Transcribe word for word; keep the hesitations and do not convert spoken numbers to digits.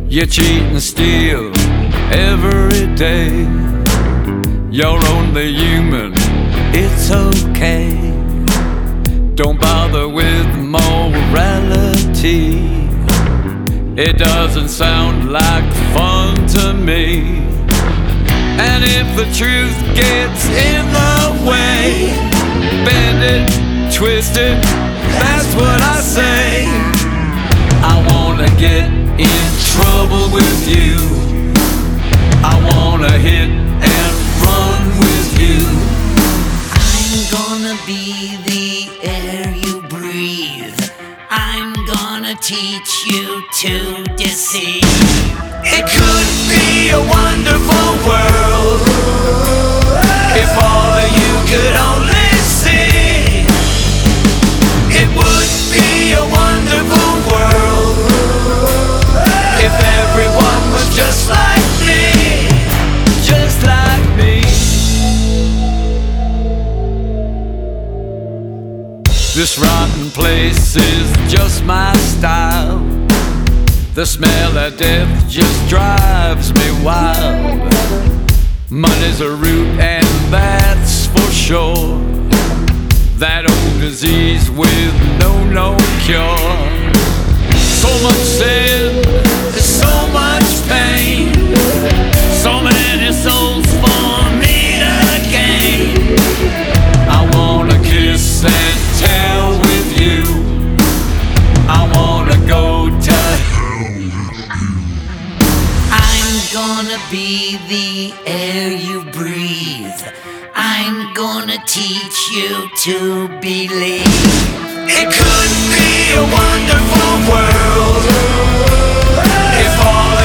You cheat and steal every day. You're only human, it's okay. Don't bother with morality. It doesn't sound like fun to me. And if the truth gets in the way, bend it, twist it, that's what I say. I wanna get in trouble with you. I wanna hit and run with you. I'm gonna be the air you breathe. I'm gonna teach you to deceive. It could be a wonderful world if all of you could only see. It would be a wonderful world if everyone was just like me, just like me. This rotten place is just my style. The smell of death just drives me wild. Money's a root and that's for sure. That old disease with no, no cure. So much sin, so much pain. So many souls for me to gain. I wanna kiss and tell with you. I wanna go to Gonna be the air you breathe. I'm gonna teach you to believe. It could be a wonderful world if all